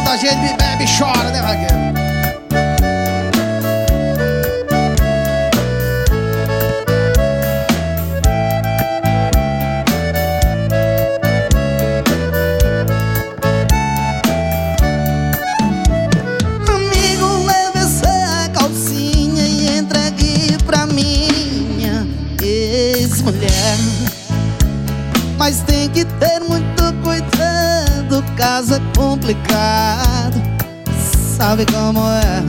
a gente bebe e chora, né, vaqueiro? Amigo, leve essa calcinha e entregue pra minha ex-mulher. Mas tem que ter muito cuidado, caso é complicado, sabe como é?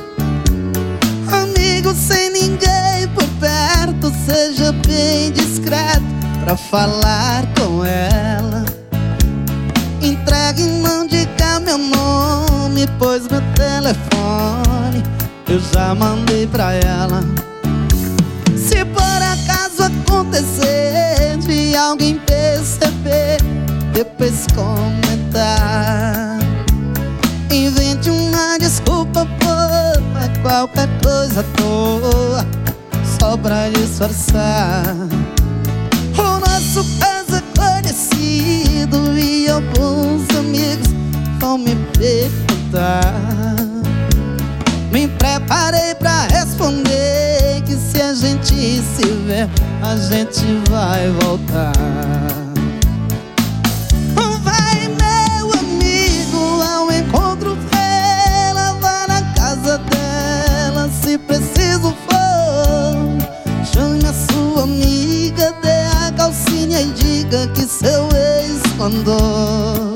Amigo, sem ninguém por perto, seja bem discreto pra falar com ela. Entregue e não diga meu nome, pois meu telefone eu já mandei pra ela. Se por acaso acontecer de alguém perceber, depois comentar, invente uma desculpa boa, qualquer coisa à toa, só pra disfarçar. O nosso caso é conhecido e alguns amigos vão me perguntar. Me preparei pra responder que se a gente se ver, a gente vai voltar. Vai, meu amigo, ao encontro dela, vá na casa dela, se preciso for. Chame a sua amiga, dê a calcinha e diga que seu ex mandou.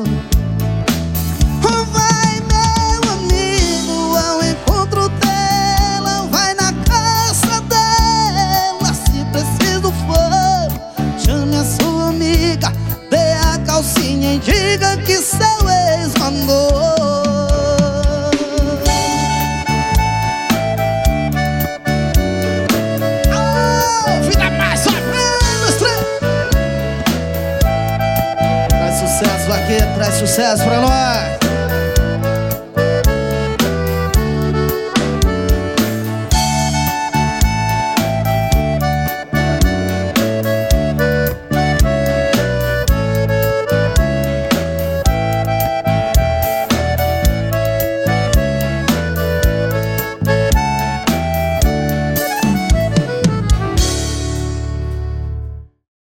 E diga que seu ex mandou. Vida mais ou menos. Traz sucesso, vaqueiro, traz sucesso pra nós.